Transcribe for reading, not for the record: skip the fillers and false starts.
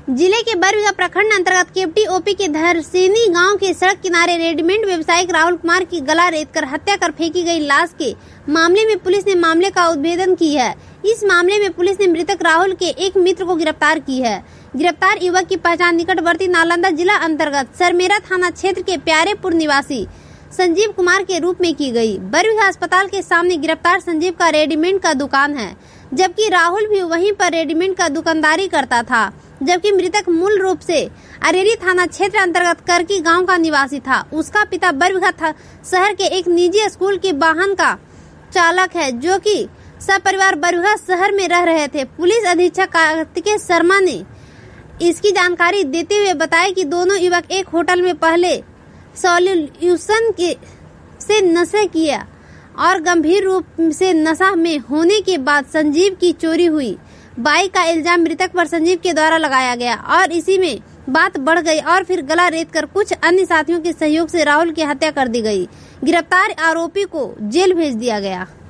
जिले के बरबीघा प्रखंड अंतर्गत केवटी ओपी के धरसीनी गांव के सड़क किनारे रेडीमेड व्यवसायिक राहुल कुमार की गला रेत कर हत्या कर फेंकी गई लाश के मामले में पुलिस ने मामले का उद्भेदन की है। इस मामले में पुलिस ने मृतक राहुल के एक मित्र को गिरफ्तार की है। गिरफ्तार युवक की पहचान निकटवर्ती नालंदा जिला अंतर्गत सरमेरा थाना क्षेत्र के प्यारेपुर निवासी संजीव कुमार के रूप में की गई। बरबीघा अस्पताल के सामने गिरफ्तार संजीव का रेडीमेड का दुकान है, जबकि राहुल भी वहीं पर रेडीमेड का दुकानदारी करता था। जबकि मृतक मूल रूप से अरेरी थाना क्षेत्र अंतर्गत करकी गांव का निवासी था। उसका पिता बरबीघा शहर के एक निजी स्कूल के वाहन का चालक है, जो कि सपरिवार बरबीघा शहर में रह रहे थे। पुलिस अधीक्षक कार्तिकेय शर्मा ने इसकी जानकारी देते हुए बताया कि दोनों युवक एक होटल में पहले सॉल्यूशन से नशे किया और गंभीर रूप से नशा में होने के बाद संजीव की चोरी हुई। बाइक का इल्जाम मृतक पर संजीव के द्वारा लगाया गया और इसी में बात बढ़ गई और फिर गला रेत कर कुछ अन्य साथियों के सहयोग से राहुल की हत्या कर दी गई। गिरफ्तार आरोपी को जेल भेज दिया गया।